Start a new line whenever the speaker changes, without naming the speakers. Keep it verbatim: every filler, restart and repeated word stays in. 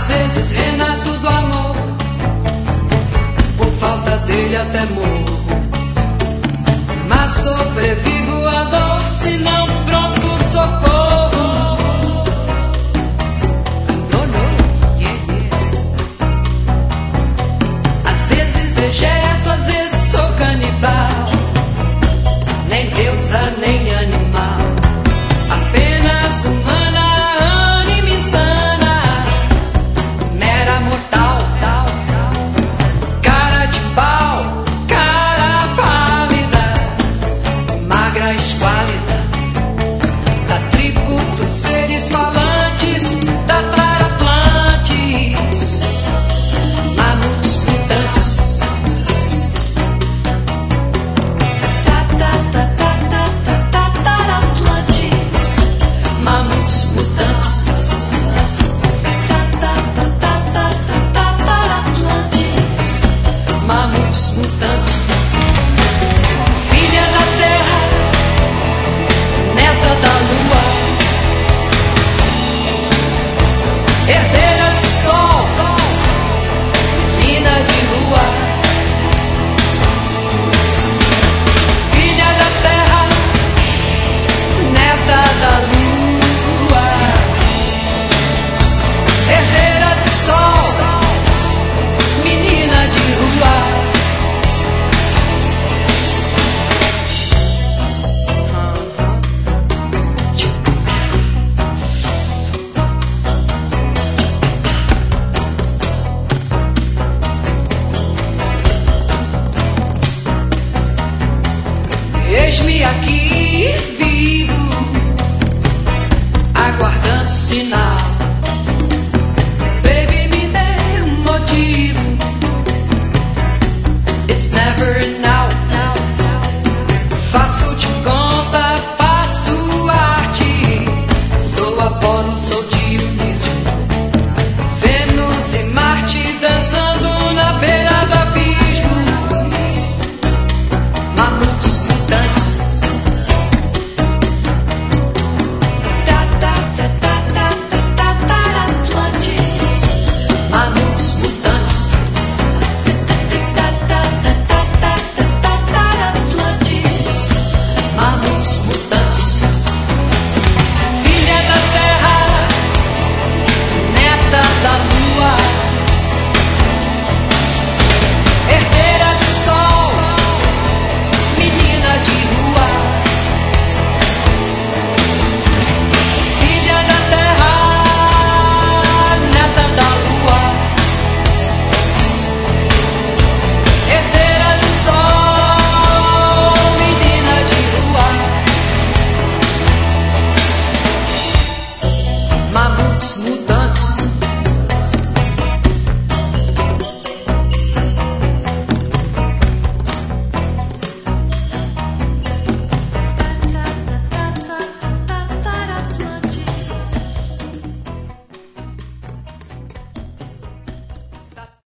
vezes renasço do amor, por falta dele até morro, mas sobrevivo à dor, se não pronto socorro. No, no, yeah, yeah. Às vezes vegeto, às vezes sou canibal, nem deusa nem animal, apenas humana, ânima insana, mera mortal, cara de pau, cara pálida, magra esquálida, da tribo dos seres falantes, da Terra Atlantis, mamutos mutantes. Ta, ta, ta, ta, ta, ta, ta, ta, Atlantis, mamutos mutantes. Ta, ta, ta, ta, ta, ta, ta, ta, Atlantis, mamutos mutantes. Filha da terra, neta da lua, herdeira do sol, menina de rua. Filha da terra, neta da lua, herdeira do sol, menina de rua. Eis-me aqui vivo, aguardando sinal. Baby, me dê um motivo. It's never now. Faço de conta, faço arte. Sou Apolo, sou Dionísio, Vênus e Marte dançando na beira do abismo. Mamutos mutantes. Ta, ta, ta, ta, ta, ta, ta, ta, Atlantis, mamutos mutantes. Ta, ta, ta, ta, ta, ta, ta, ta, ta, Atlantis, mamutos mutantes. Filha da terra, neta da